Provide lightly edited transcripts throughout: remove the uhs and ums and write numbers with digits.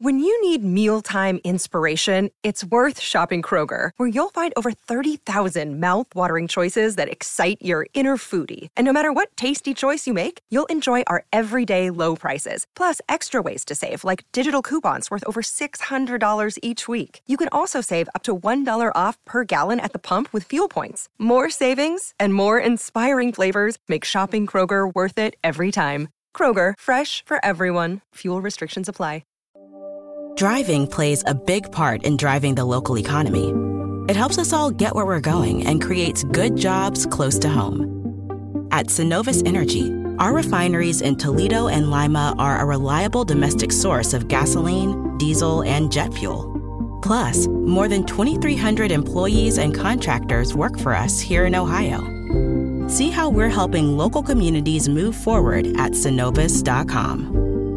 When you need mealtime inspiration, it's worth shopping Kroger, where you'll find over 30,000 mouth-watering choices that excite your inner foodie. And no matter what tasty choice you make, you'll enjoy our everyday low prices, plus extra ways to save, like digital coupons worth over $600 each week. You can also save up to $1 off per gallon at the pump with fuel points. More savings and more inspiring flavors make shopping Kroger worth it every time. Kroger, fresh for everyone. Fuel restrictions apply. Driving plays a big part in driving the local economy. It helps us all get where we're going and creates good jobs close to home. At Synovus Energy, our refineries in Toledo and Lima are a reliable domestic source of gasoline, diesel, and jet fuel. Plus, more than 2,300 employees and contractors work for us here in Ohio. See how we're helping local communities move forward at Synovus.com.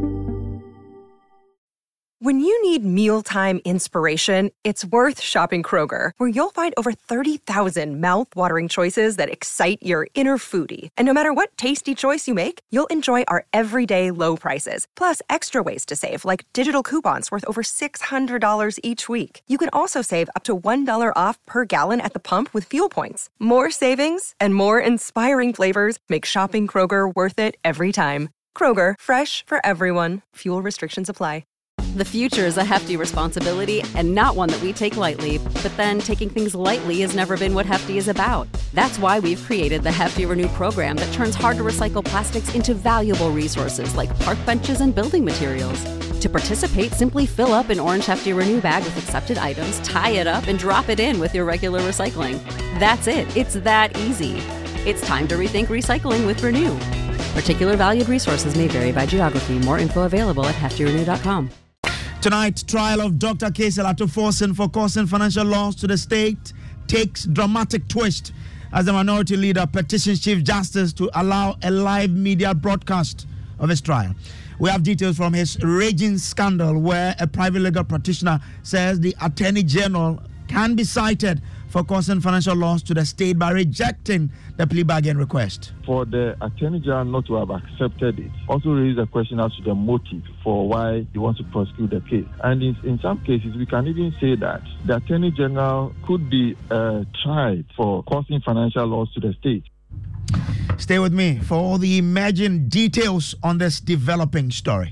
When you need mealtime inspiration, it's worth shopping Kroger, where you'll find over 30,000 mouth-watering choices that excite your inner foodie. And no matter what tasty choice you make, you'll enjoy our everyday low prices, plus extra ways to save, like digital coupons worth over $600 each week. You can also save up to $1 off per gallon at the pump with fuel points. More savings and more inspiring flavors make shopping Kroger worth it every time. Kroger, fresh for everyone. Fuel restrictions apply. The future is a hefty responsibility and not one that we take lightly. But then taking things lightly has never been what Hefty is about. That's why we've created the Hefty Renew program that turns hard-to-recycle plastics into valuable resources like park benches and building materials. To participate, simply fill up an orange Hefty Renew bag with accepted items, tie it up, and drop it in with your regular recycling. That's it. It's that easy. It's time to rethink recycling with Renew. Particular valued resources may vary by geography. More info available at heftyrenew.com. Tonight, trial of Dr. Casey Latour-Forson for causing financial loss to the state takes dramatic twist as the minority leader petitions Chief Justice to allow a live media broadcast of his trial. We have details from his raging scandal where a private legal practitioner says the Attorney General can be cited for causing financial loss to the state by rejecting the plea bargain request. For the Attorney General not to have accepted it also raises a question as to the motive for why he wants to prosecute the case. And in some cases, we can even say that the Attorney General could be tried for causing financial loss to the state. Stay with me for all the emerging details on this developing story.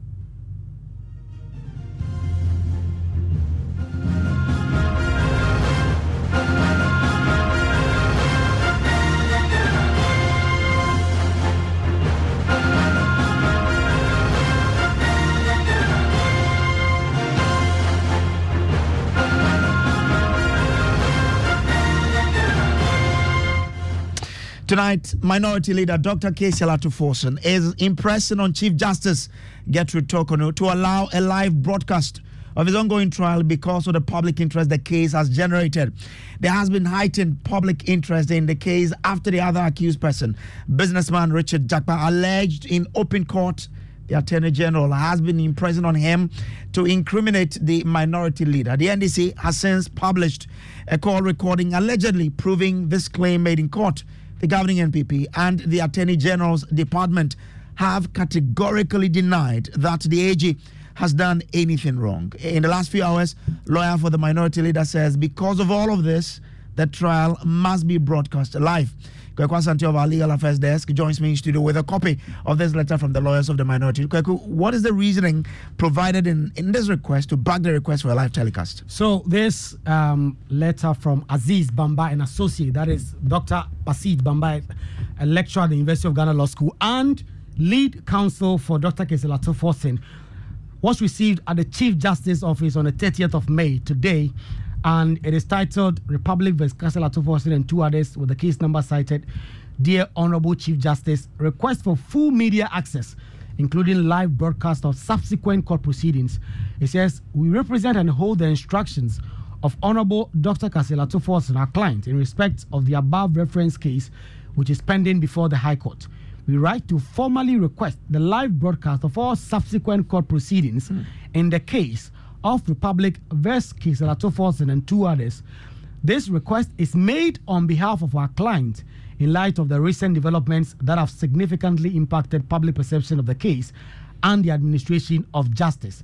Tonight, Minority Leader Dr. Casey Latour-Forson is impressing on Chief Justice Gertrude Torkornoo to allow a live broadcast of his ongoing trial because of the public interest the case has generated. There has been heightened public interest in the case after the other accused person, businessman Richard Jakpa, alleged in open court the Attorney General has been impressing on him to incriminate the minority leader. The NDC has since published a call recording allegedly proving this claim made in court. The governing NPP and the Attorney General's department have categorically denied that the AG has done anything wrong. In the last few hours, lawyer for the minority leader says because of all of this, the trial must be broadcast live. Kweku Asante of our Legal Affairs Desk joins me in studio with a copy of this letter from the lawyers of the minority. Kweku, what is the reasoning provided in this request to back the request for a live telecast? So this letter from Aziz Bamba, an associate, that is Dr. Basit Bamba, a lecturer at the University of Ghana Law School and lead counsel for Dr. Casey Latour-Forson, was received at the Chief Justice Office on the 30th of May today. And it is titled Republic vs. Casey Latour-Forson and two others with the case number cited. Dear Honorable Chief Justice, request for full media access, including live broadcast of subsequent court proceedings. It says, we represent and hold the instructions of Honorable Dr. Casey Latour-Forson, our client, in respect of the above reference case, which is pending before the High Court. We write to formally request the live broadcast of all subsequent court proceedings in the case of Republic vs. Casey Latour-Forson and two others. This request is made on behalf of our client in light of the recent developments that have significantly impacted public perception of the case and the administration of justice.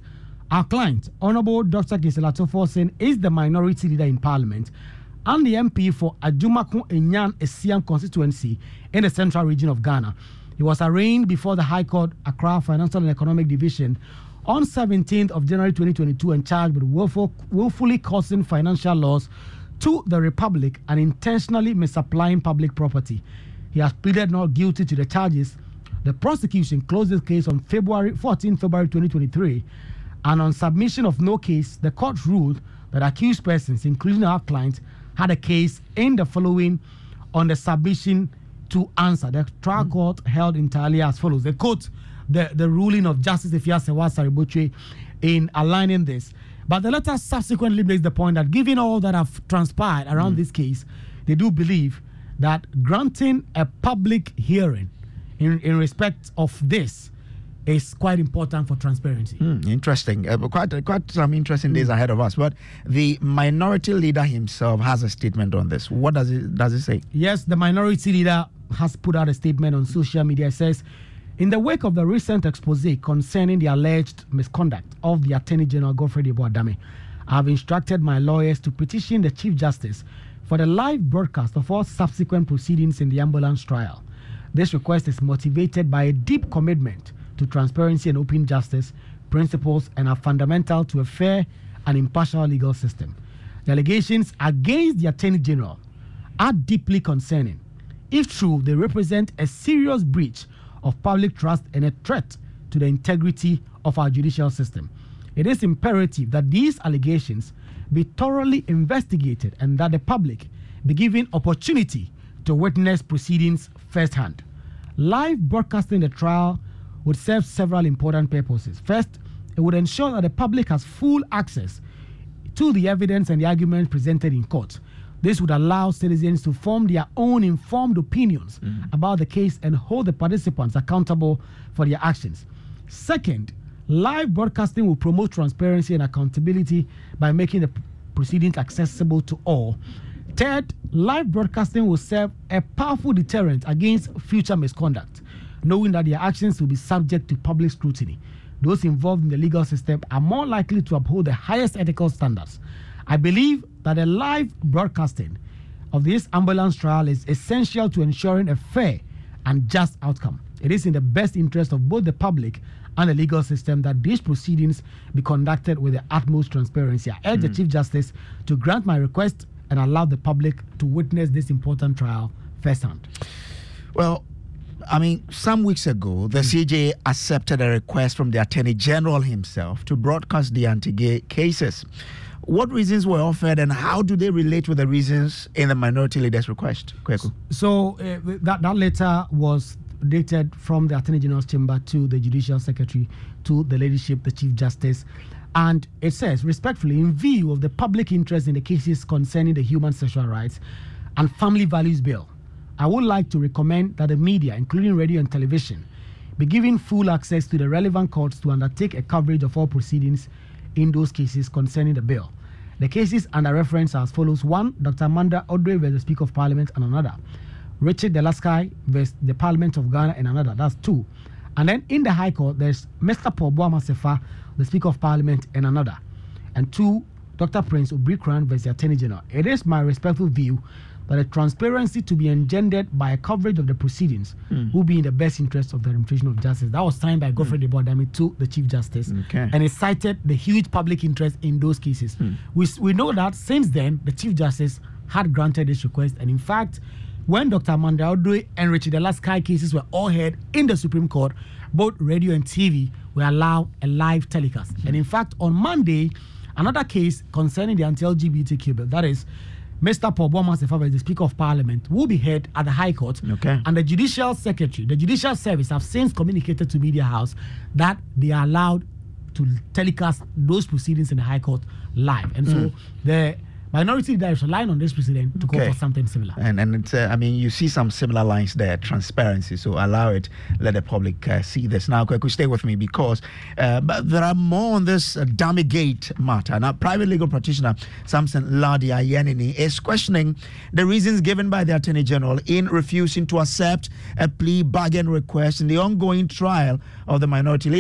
Our client, Honorable Dr. Kesela Toforsen, is the minority leader in Parliament and the MP for Adwumaku Enyan Esiam constituency in the central region of Ghana. He was arraigned before the High Court, Accra Financial and Economic Division, on 17th of January 2022 and charged with willfully causing financial loss to the Republic and intentionally misapplying public property. He has pleaded not guilty to the charges. The prosecution closed the case on 14 February 2023, and on submission of no case, the court ruled that accused persons, including our client, had a case in the following on the submission to answer. The trial court held entirely as follows. They quote the ruling of Justice Ifiasewa Sariboche in aligning this. But the letter subsequently makes the point that given all that have transpired around this case, they do believe that granting a public hearing in respect of this is quite important for transparency. Interesting. Quite some interesting days ahead of us. But the minority leader himself has a statement on this. What does it say? Yes, the minority leader has put out a statement on social media. It says, in the wake of the recent expose concerning the alleged misconduct of the Attorney General Godfrey Debo-Adame, I have instructed my lawyers to petition the Chief Justice for the live broadcast of all subsequent proceedings in the ambulance trial. This request is motivated by a deep commitment to transparency and open justice principles and are fundamental to a fair and impartial legal system. The allegations against the Attorney General are deeply concerning. If true, they represent a serious breach of public trust and a threat to the integrity of our judicial system. It is imperative that these allegations be thoroughly investigated and that the public be given opportunity to witness proceedings firsthand. Live broadcasting the trial would serve several important purposes. First, it would ensure that the public has full access to the evidence and the arguments presented in court. This would allow citizens to form their own informed opinions about the case and hold the participants accountable for their actions. Second, live broadcasting will promote transparency and accountability by making the proceedings accessible to all. Third, live broadcasting will serve a powerful deterrent against future misconduct, knowing that their actions will be subject to public scrutiny. Those involved in the legal system are more likely to uphold the highest ethical standards. I believe that a live broadcasting of this ambulance trial is essential to ensuring a fair and just outcome. It is in the best interest of both the public and the legal system that these proceedings be conducted with the utmost transparency. I urge the Chief Justice to grant my request and allow the public to witness this important trial firsthand. Well, I mean, some weeks ago, the CJ accepted a request from the Attorney General himself to broadcast the anti-gay cases. What reasons were offered and how do they relate with the reasons in the minority leader's request? Kweku. So that letter was dated from the Attorney General's chamber to the Judicial Secretary, to the leadership, the Chief Justice. And it says, respectfully, in view of the public interest in the cases concerning the Human Sexual Rights and Family Values Bill, I would like to recommend that the media, including radio and television, be given full access to the relevant courts to undertake a coverage of all proceedings in those cases concerning the bill. The cases under reference are as follows. 1, Dr. Amanda Odwe versus Speaker of Parliament and another. Richard Delaskai versus the Parliament of Ghana and another. That's 2. And then in the High Court, there's Mr. Paul Boamasefa, the Speaker of Parliament, and another. And 2, Dr. Prince Obrikran versus the Attorney General. It is my respectful view that the transparency to be engendered by a coverage of the proceedings will be in the best interest of the administration of justice. That was signed by Godfrey Debo-Adame to the Chief Justice. Okay. And it cited the huge public interest in those cases. We know that since then, the Chief Justice had granted this request. And in fact, when Dr. Amanda Odwe and Richard Delaskai cases were all heard in the Supreme Court, both radio and TV were allowed a live telecast. And in fact, on Monday, another case concerning the anti-LGBTQ bill, that is Mr. Paul Boamasefa, the Speaker of Parliament, will be heard at the High Court. Okay. And the Judicial Secretary, the Judicial Service have since communicated to Media House that they are allowed to telecast those proceedings in the High Court live. And so the minority leader is relying on this precedent to call for something similar. And it's, I mean, you see some similar lines there, transparency. So allow it, let the public see this. Now, Kweku, stay with me because but there are more on this Damigate matter. Now, private legal practitioner Samson Ladia Yenini is questioning the reasons given by the Attorney General in refusing to accept a plea bargain request in the ongoing trial of the minority leader.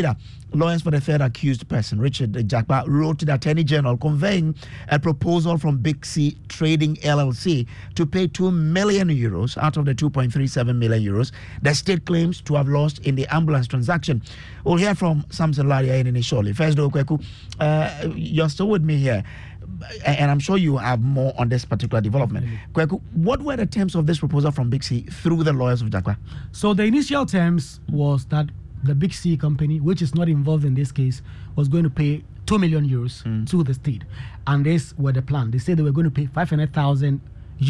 lawyers for the third accused person, Richard Jakpa, wrote to the Attorney General conveying a proposal from Big C Trading LLC to pay €2 million out of the €2.37 million the state claims to have lost in the ambulance transaction. We'll hear from Samson Ladia in shortly. First, though, Kweku, you're still with me here, and I'm sure you have more on this particular development. Kweku, what were the terms of this proposal from Big C through the lawyers of Jakpa? So the initial terms was that the Big C company, which is not involved in this case, was going to pay €2 million to the state. And this were the plan. They said they were going to pay €500,000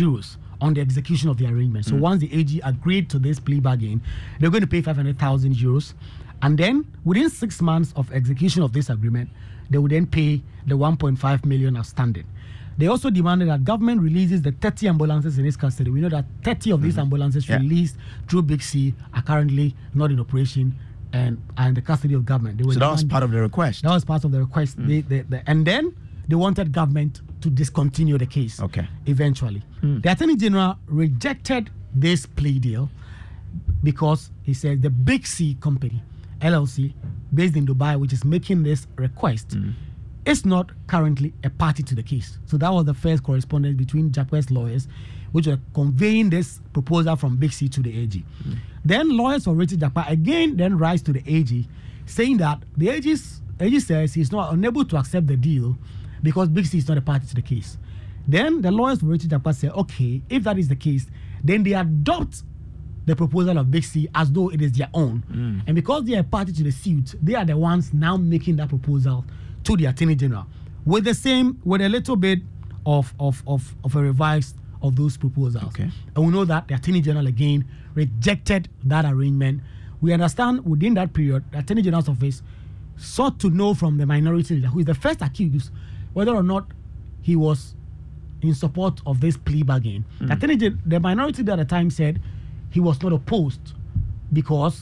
on the execution of the arrangement. So once the AG agreed to this plea bargain, they're going to pay €500,000. And then within 6 months of execution of this agreement, they would then pay the $1.5 million outstanding. They also demanded that government releases the 30 ambulances in its custody. We know that 30 of these ambulances released through Big C are currently not in operation and are in the custody of government. So that was part of the request? That was part of the request. And then they wanted government to discontinue the case eventually. The Attorney General rejected this plea deal because he said the Big C company, LLC, based in Dubai, which is making this request, is not currently a party to the case. So that was the first correspondence between Jakpa's lawyers, which were conveying this proposal from Big C to the AG. Then lawyers for Richard Jakpa again then rise to the AG, saying that the AG says he's not unable to accept the deal because Big C is not a party to the case. Then the lawyers for Richard Jakpa say, okay, if that is the case, then they adopt the proposal of Big C as though it is their own. And because they are a party to the suit, they are the ones now making that proposal to the Attorney General with a little bit of a revise of those proposals. And we know that the Attorney General again rejected that arrangement. We understand within that period, the Attorney General's office sought to know from the minority leader, who is the first accused, whether or not he was in support of this plea bargain. The minority leader at the time said he was not opposed because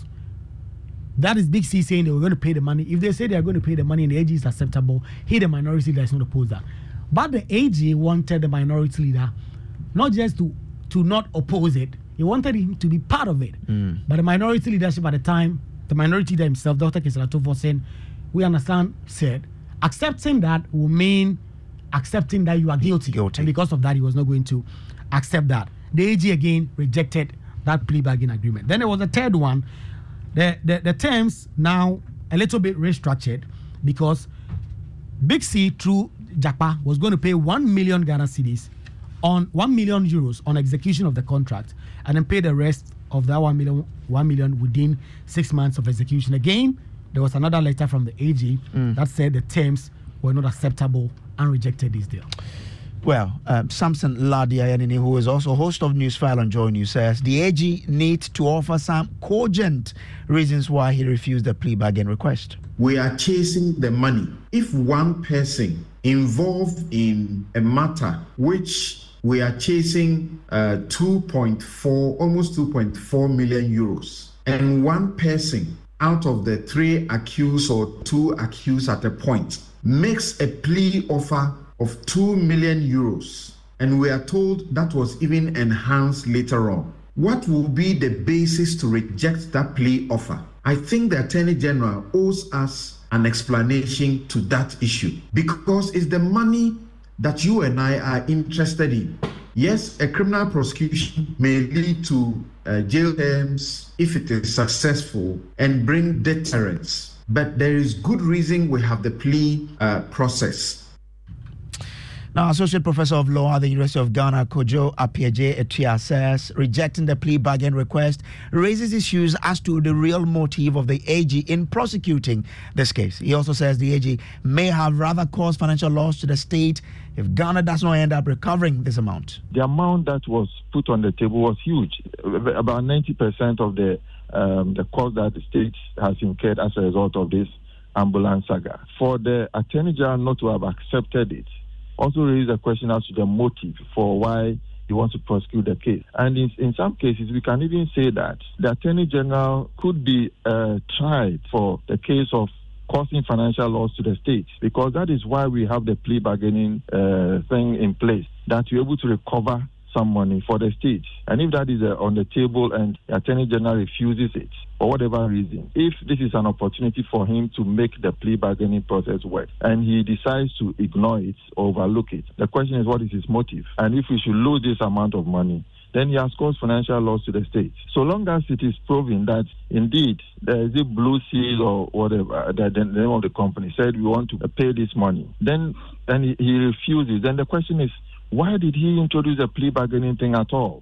that is Big C saying they were going to pay the money. If they say they are going to pay the money and the AG is acceptable, he, the minority leader, is not opposed that. But the AG wanted the minority leader not just to not oppose it, he wanted him to be part of it. But the minority leadership at the time, the minority leader himself, Dr. Kessler Atufor, we understand, said, accepting that will mean accepting that you are guilty. And because of that, he was not going to accept that. The AG again rejected that plea bargain agreement. Then there was a third one. The terms now a little bit restructured because Big C through Jakpa was going to pay 1 million Ghana cedis on 1 million euros on execution of the contract, and then pay the rest of that 1 million within 6 months of execution. Again, there was another letter from the AG that said the terms were not acceptable and rejected this deal. Well, Samson Ladia, who is also host of Newsfile on Joy News, says the AG needs to offer some cogent reasons why he refused the plea bargain request. We are chasing the money. If one person involved in a matter which we are chasing almost 2.4 million euros, and one person out of the 3 accused or 2 accused at a point makes a plea offer of 2 million euros, and we are told that was even enhanced later on, what will be the basis to reject that plea offer? I think the Attorney General owes us an explanation to that issue, because it's the money that you and I are interested in. Yes, a criminal prosecution may lead to jail terms if it is successful and bring deterrence, but there is good reason we have the plea process. Now, Associate Professor of Law at the University of Ghana, Kojo Appiagyei Etua, says rejecting the plea bargain request raises issues as to the real motive of the AG in prosecuting this case. He also says the AG may have rather caused financial loss to the state if Ghana does not end up recovering this amount. The amount that was put on the table was huge. About 90% of the cost that the state has incurred as a result of this ambulance saga. For the Attorney General not to have accepted it also raises a question as to the motive for why he wants to prosecute the case. And in some cases, we can even say that the Attorney General could be tried for the case of causing financial loss to the state, because that is why we have the plea bargaining thing in place, that you're able to recover some money for the state. And if that is on the table and the Attorney General refuses it, for whatever reason, if this is an opportunity for him to make the plea bargaining process work and he decides to ignore it or overlook it, the question is, what is his motive? And if we should lose this amount of money, then he has caused financial loss to the state. So long as it is proven that indeed there is a blue seal or whatever, the name of the company said we want to pay this money, then he refuses. Then the question is, why did he introduce a plea bargaining thing at all?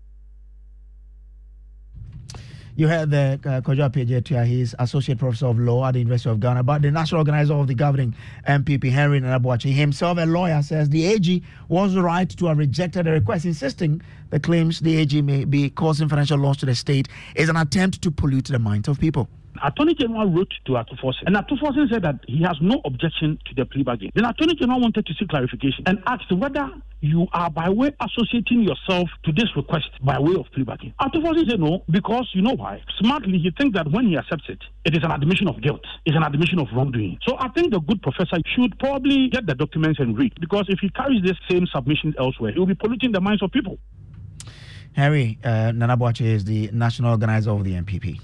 You heard the Kojo Appiah, he's Associate Professor of Law at the University of Ghana, but the national organizer of the governing MPP, Henry Nana Boakye, himself a lawyer, says the AG was right to have rejected the request, insisting the claims the AG may be causing financial loss to the state is an attempt to pollute the minds of people. Attorney General wrote to Atuforsen, and Atuforsen said that he has no objection to the plea bargain. Then Attorney General wanted to seek clarification and asked whether you are by way associating yourself to this request by way of plea bargain. Atuforsen said no, because you know why? Smartly, he thinks that when he accepts it, it is an admission of guilt, it's an admission of wrongdoing. So I think the good professor should probably get the documents and read, because if he carries this same submission elsewhere, he will be polluting the minds of people. Henry Nana Boakye is the national organizer of the MPP.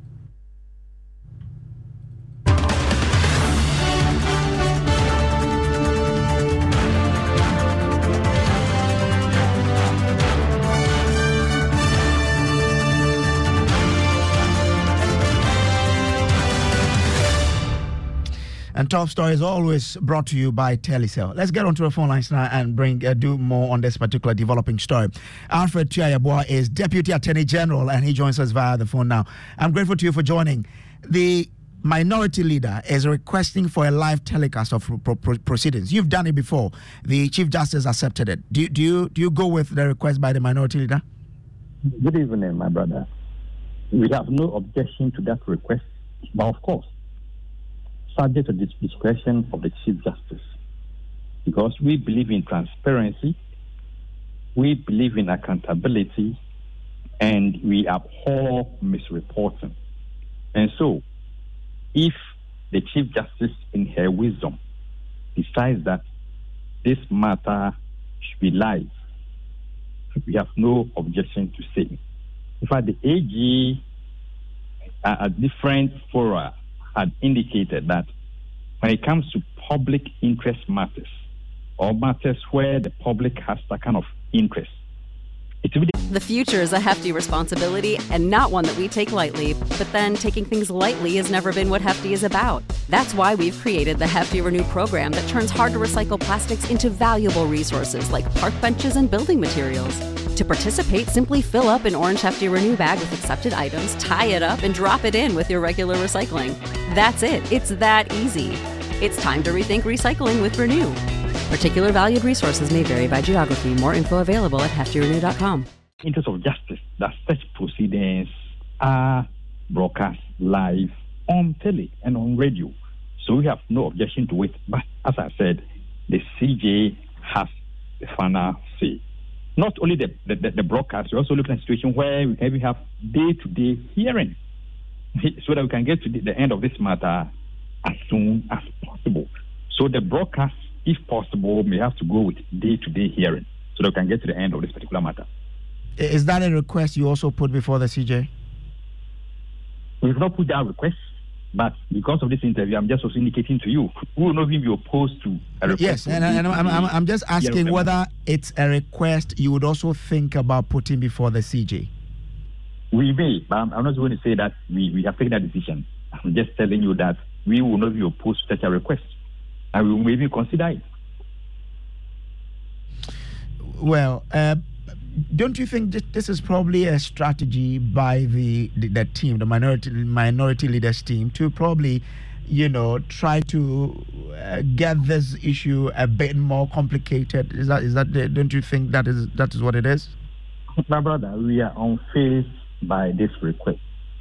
And Top Story is always brought to you by Telecel. Let's get onto the phone lines now and do more on this particular developing story. Alfred Tuah-Yeboah is Deputy Attorney General, and he joins us via the phone now. I'm grateful to you for joining. The minority leader is requesting for a live telecast of proceedings. You've done it before. The Chief Justice accepted it. Do you go with the request by the minority leader? Good evening, my brother. We have no objection to that request, but of course, subject to the discretion of the Chief Justice, because we believe in transparency, we believe in accountability, and we abhor misreporting. And so, if the Chief Justice, in her wisdom, decides that this matter should be live, we have no objection to say. In fact, the AG at different fora had indicated that when it comes to public interest matters, or matters where the public has that kind of interest, the future is a hefty responsibility and not one that we take lightly. But then taking things lightly has never been what Hefty is about. That's why we've created the Hefty Renew program that turns hard to recycle plastics into valuable resources like park benches and building materials. To participate, simply fill up an orange Hefty Renew bag with accepted items, tie it up, and drop it in with your regular recycling. That's it. It's that easy. It's time to rethink recycling with Renew. Particular valued resources may vary by geography. More info available at heftyrenew.com. Interest of justice that such proceedings are broadcast live on tele and on radio. So we have no objection to it. But as I said, the CJ has the final say. Not only the broadcast, we're also looking at a situation where we can even have day-to-day hearing so that we can get to the end of this matter as soon as possible. So the broadcast, if possible, may have to go with day-to-day hearing so that we can get to the end of this particular matter. Is that a request you also put before the CJ? We've not put that request, but because of this interview, I'm just also indicating to you, we will not be opposed to a request. Yes, and I'm just asking whether it's a request you would also think about putting before the CJ. We may, but I'm not going to say that we have taken that decision. I'm just telling you that we will not be opposed to such a request, and we will maybe consider it. Well, don't you think this is probably a strategy by the team, the minority leaders team, to probably, try to get this issue a bit more complicated? Is that? Don't you think that is what it is? My brother, we are unfazed by this request.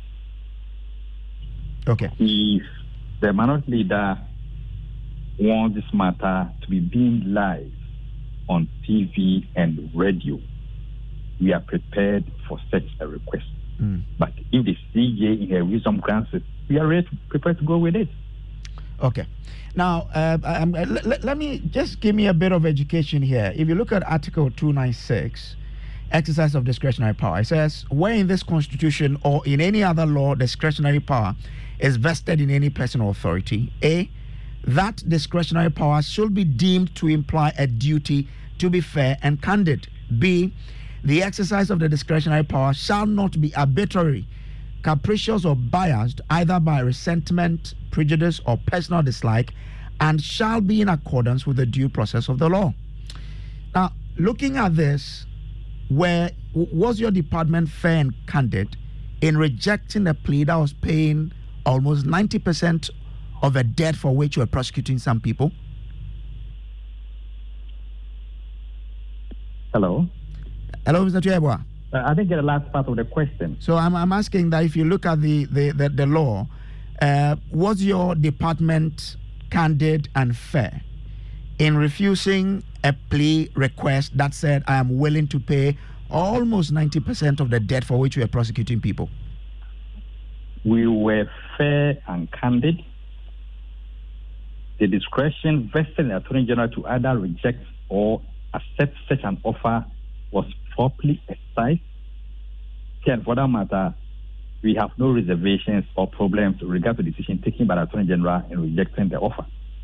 Okay. If the minority leader wants this matter to be beamed live on TV and radio, we are prepared for such a request. But if the CJ in her wisdom grants it, we are prepared to go with it. Okay. Now, let me just give me a bit of education here. If you look at Article 296, exercise of discretionary power. It says, where in this constitution or in any other law discretionary power is vested in any person or authority, A, that discretionary power should be deemed to imply a duty to be fair and candid. B, the exercise of the discretionary power shall not be arbitrary, capricious or biased either by resentment, prejudice or personal dislike, and shall be in accordance with the due process of the law. Now, looking at this, was your department fair and candid in rejecting a plea that was paying almost 90% of a debt for which you were prosecuting some people? Hello, Mr. Tuebwa. I didn't get the last part of the question. So I'm asking that if you look at the law, was your department candid and fair in refusing a plea request that said, I am willing to pay almost 90% of the debt for which we are prosecuting people? We were fair and candid. The discretion vested in the Attorney General to either reject or accept such an offer was properly exercised. And for that matter, we have no reservations or problems with regard to the decision taken by the Attorney General in rejecting the offer.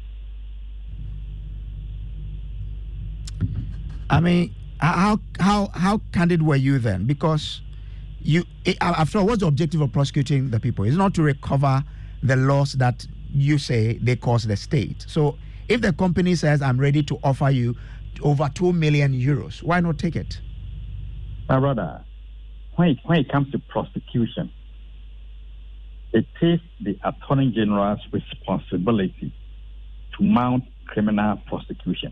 I mean, how candid were you then? Because after all, what's the objective of prosecuting the people? It's not to recover the loss that you say they caused the state. So if the company says, I'm ready to offer you over 2 million euros, why not take it? My brother, when it comes to prosecution, it is the Attorney General's responsibility to mount criminal prosecution.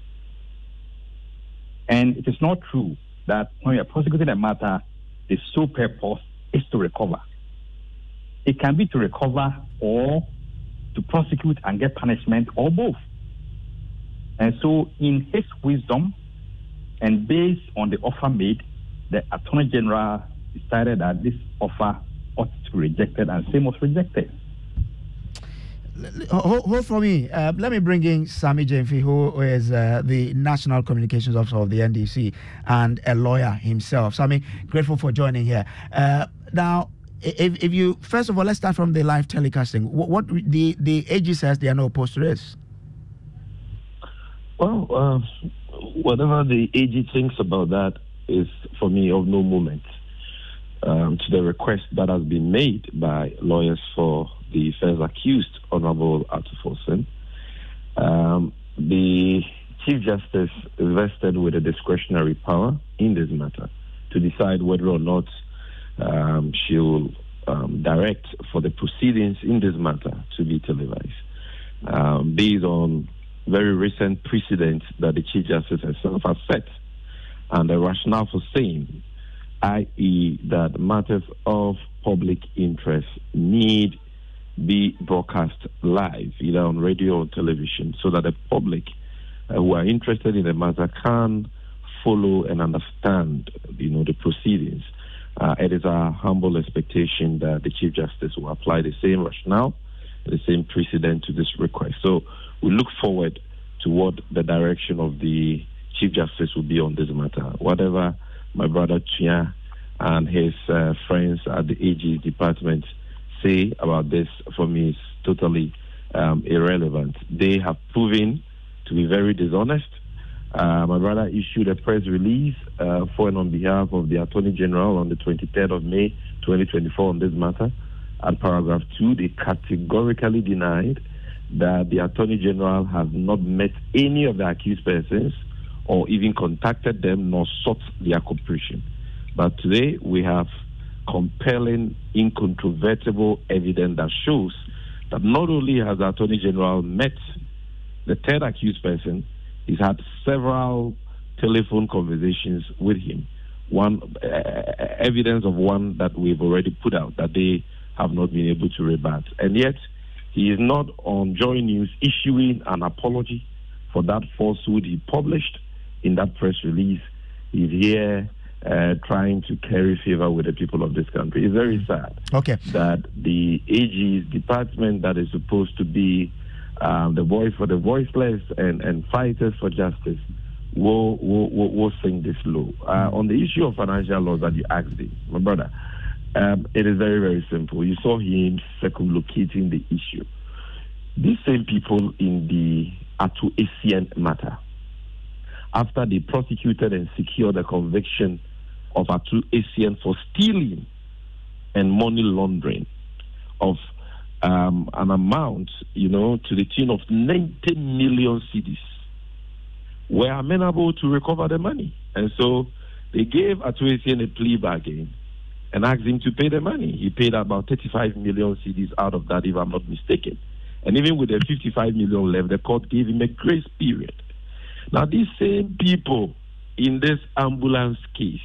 And it is not true that when you are prosecuting a matter, the sole purpose is to recover. It can be to recover or to prosecute and get punishment, or both. And so in his wisdom and based on the offer made, the Attorney General decided that this offer ought to be rejected, and same was rejected. Hold for me. Let me bring in Sammy Gyamfi, who is the National Communications Officer of the NDC and a lawyer himself. Sammy, grateful for joining here. Now, if you, first of all, let's start from the live telecasting. What the AG says they are not opposed to this. Well, whatever the AG thinks about that is, for me, of no moment to the request that has been made by lawyers for the first accused, Honorable Atuforsen. The Chief Justice is vested with a discretionary power in this matter to decide whether or not she will direct for the proceedings in this matter to be televised, based on very recent precedents that the Chief Justice herself has set, and the rationale for saying, i.e., that matters of public interest need be broadcast live, either on radio or television, so that the public who are interested in the matter can follow and understand, the proceedings. It is our humble expectation that the Chief Justice will apply the same rationale, the same precedent to this request. So we look forward to what the direction of the Chief Justice will be on this matter. Whatever my brother Chia and his friends at the AG department say about this, for me, is totally irrelevant. They have proven to be very dishonest. My brother issued a press release for and on behalf of the Attorney General on the 23rd of May 2024 on this matter. At paragraph 2, they categorically denied that the Attorney General has not met any of the accused persons or even contacted them nor sought their cooperation. But today we have compelling, incontrovertible evidence that shows that not only has the Attorney General met the third accused person, he's had several telephone conversations with him. One evidence of one that we've already put out that they have not been able to rebut. And yet, he is not on Joy News issuing an apology for that falsehood he published in that press release. He's here trying to carry favor with the people of this country. It's very sad that the AG's department that is supposed to be the voice for the voiceless and fighters for justice will sing this low. On the issue of financial laws that you asked me, my brother, it is very, very simple. You saw him circumlocating the issue. These same people in the Atu Essien matter, after they prosecuted and secured the conviction of Atu Essien for stealing and money laundering of an amount, to the tune of 90 million cedis, were amenable to recover the money. And so they gave Atu Essien a plea bargain and asked him to pay the money. He paid about 35 million cedis out of that, if I'm not mistaken. And even with the 55 million left, the court gave him a grace period. Now, these same people in this ambulance case,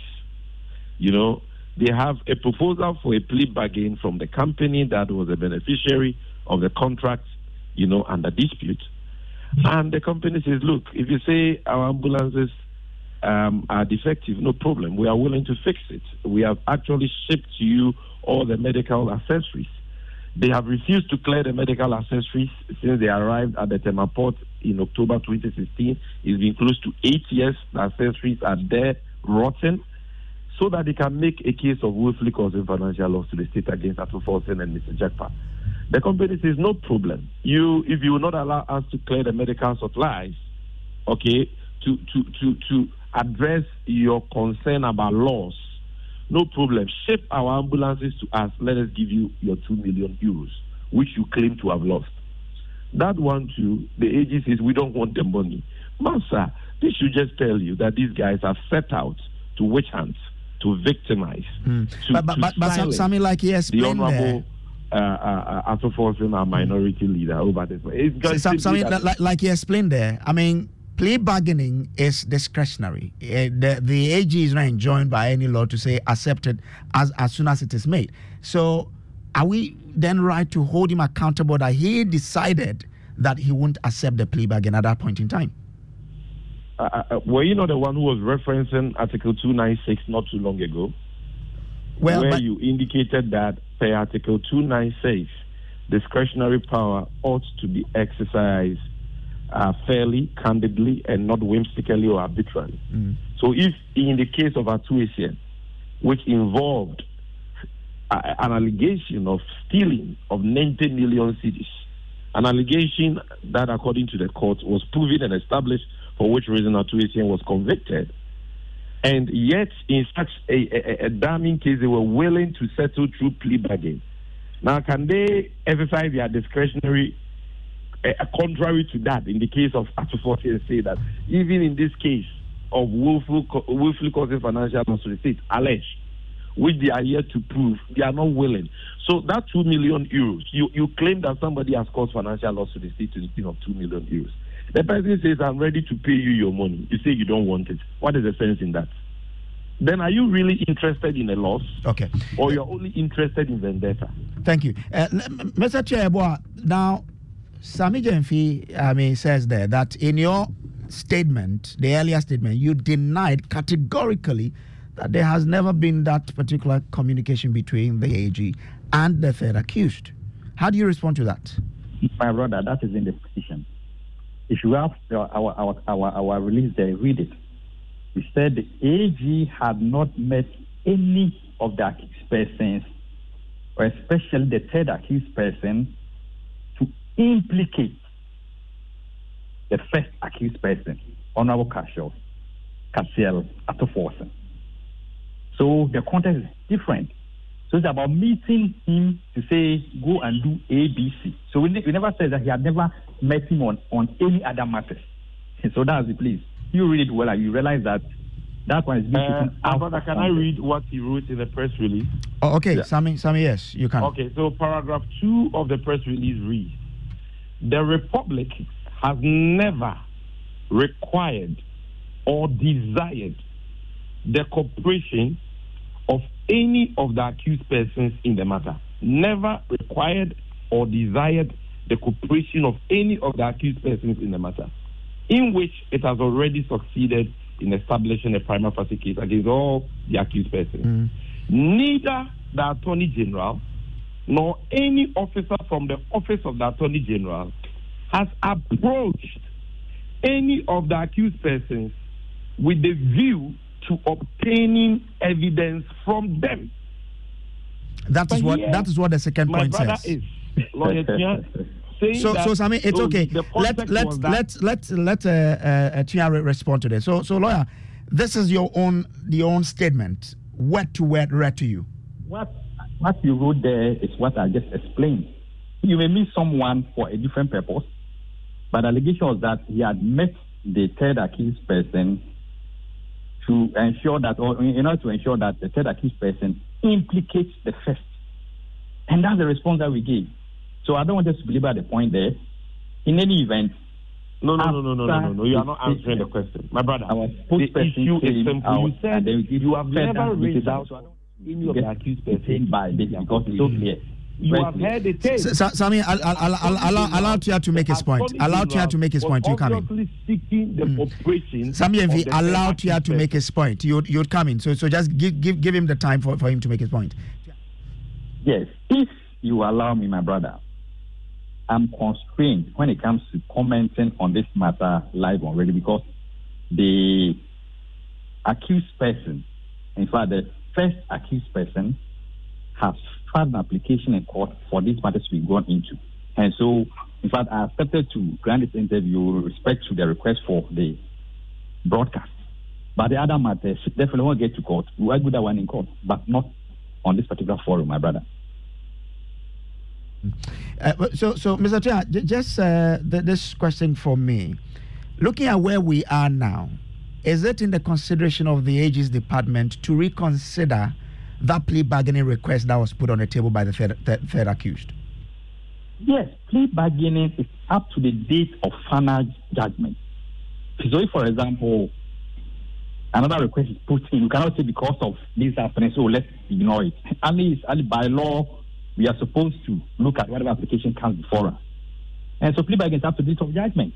they have a proposal for a plea bargain from the company that was a beneficiary of the contract, under dispute. And the company says, look, if you say our ambulances are defective, no problem. We are willing to fix it. We have actually shipped to you all the medical accessories. They have refused to clear the medical accessories since they arrived at the Tema port in October 2016. It's been close to 8 years. The accessories are there, rotten, so that they can make a case of willfully causing financial loss to the state against Atu Forsen and Mr. Jackpa. The company says, no problem. If you will not allow us to clear the medical supplies, okay, to address your concern about loss, no problem. Ship our ambulances to us. Let us give you your 2 million euros, which you claim to have lost. That one too, the AG says, we don't want the money. Master, they should just tell you that these guys have set out to witch hunt, to victimize, but something like he explained the honorable Atu Forsen, our minority leader over this. Something like he explained there. I mean, plea bargaining is discretionary. The AG is not enjoined by any law to say accepted as soon as it is made. So are we then right to hold him accountable that he decided that he wouldn't accept the plea bargain at that point in time? Were you not the one who was referencing Article 296 not too long ago? Where you indicated that per Article 296, discretionary power ought to be exercised fairly, candidly, and not whimsically or arbitrarily. So if in the case of Atu Essien, which involved an allegation of stealing of 90 million cedis, an allegation that according to the court was proven and established, for which reason Atu Essien was convicted, and yet in such a damning case they were willing to settle through plea bargain. Now, can they exercise their discretionary contrary to that in the case of Atu Forsen and say that even in this case of willfully causing financial loss to the state, alleged, which they are here to prove, they are not willing. So that 2 million euros, you claim that somebody has caused financial loss to the state to the tune of 2 million euros. The person says, I'm ready to pay you your money. You say you don't want it. What is the sense in that? Then are you really interested in a loss? Okay. Or you're only interested in vendetta? Thank you. Mr. Chairboy, now, Sammy Gyamfi says there that in your statement, the earlier statement, you denied categorically that there has never been that particular communication between the AG and the third accused. How do you respond to that? My brother, that is in the petition. If you have our release there, read it. We said the AG had not met any of the accused persons, or especially the third accused person, to implicate the first accused person, Honorable Cassiel Atu Forsen. So the context is different. So it's about meeting him to say, go and do ABC. So we never said that he had never met him on any other matters. So that's it, please. You read it well and you realize that one is being taken out. Brother, can I read what he wrote in the press release? Oh, okay, yeah. Sammy, yes, you can. Okay, so paragraph 2 of the press release reads, the Republic has never required or desired the cooperation of any of the accused persons in the matter. Never required or desired the cooperation of any of the accused persons in the matter, in which it has already succeeded in establishing a prima facie case against all the accused persons. Neither the Attorney General nor any officer from the Office of the Attorney General has approached any of the accused persons with the view to obtaining evidence from them. That is what the second point says. My brother is Lawyer Tia saying so Sammy, it's okay. Let Tia respond to this. So lawyer, this is your own statement, word to word read to you. What you wrote there is what I just explained. You may meet someone for a different purpose, but the allegation was that he had met the third accused person to ensure that, or in order to ensure that the third accused person implicates the first. And that's the response that we gave. So I don't want us to belabor the point there. In any event, No. You are not answering the question, my brother. The issue is simple. You said you have never reached out in the accused person by this because it's so clear. You have heard the tape. Sammy, allow Tia to make his point. Allow Tia to make his point. You come in. Seeking the operation. Sammy, allow Tia to make his point. You'd come in. So just give him the time for him to make his point. Yes, if you allow me, my brother, I'm constrained when it comes to commenting on this matter live already because the accused person, in fact, the first accused person, has filed an application in court for these matters we've gone into. And so, in fact, I accepted to grant this interview with respect to the request for the broadcast. But the other matters definitely won't get to court. We'll argue that one in court, but not on this particular forum, my brother. So, Mr. Tia, just this question for me. Looking at where we are now, is it in the consideration of the AG's department to reconsider that plea bargaining request that was put on the table by the third accused? Yes, plea bargaining is up to the date of final judgment. So if, for example, another request is put in, you cannot say because of this happening, so let's ignore it. Only by law, we are supposed to look at whatever application comes before us. And so plea bargaining is up to the date of judgment.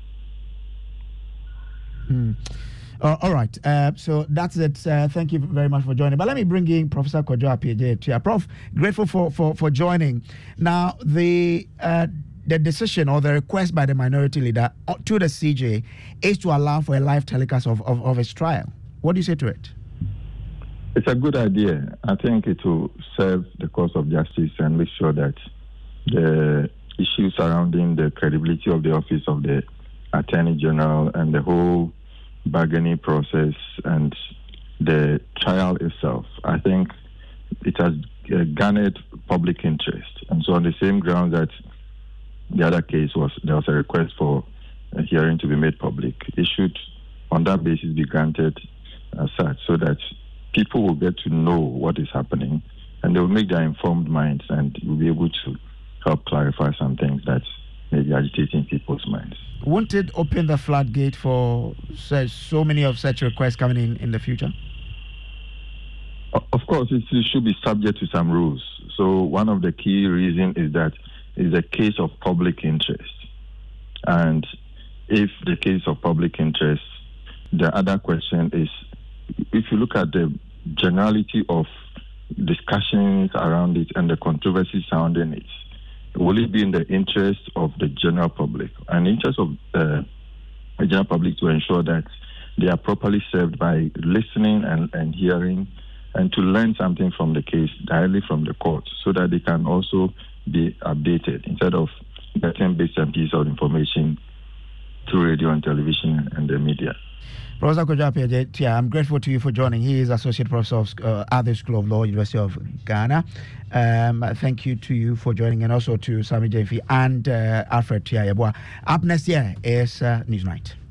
All right. So that's it. Thank you very much for joining. But let me bring in Professor Kojo Appiah. Prof, grateful for joining. Now, the decision or the request by the minority leader to the CJ is to allow for a live telecast of his trial. What do you say to it? It's a good idea. I think it will serve the cause of justice and make sure that the issues surrounding the credibility of the office of the Attorney General and the whole bargaining process and the trial itself, I think it has garnered public interest. And so on the same ground that the other case there was a request for a hearing to be made public, it should on that basis be granted as such so that people will get to know what is happening and they will make their informed minds and will be able to help clarify some things that may be agitating people's minds. Won't it open the floodgate for so many of such requests coming in the future? Of course, it should be subject to some rules. So one of the key reasons is that it's a case of public interest. And if the case of public interest, the other question is, if you look at the generality of discussions around it and the controversy surrounding it, will it be in the interest of the general public and interest of the general public to ensure that they are properly served by listening and hearing and to learn something from the case directly from the court so that they can also be updated instead of getting bits and pieces of information through radio and television and the media. Professor Kojo Appiah, I'm grateful to you for joining. He is Associate Professor of Arthur School of Law, University of Ghana. Thank you to you for joining, and also to Sammy Gyamfi and Alfred Tia Yeboah. Up next year is Newsnight.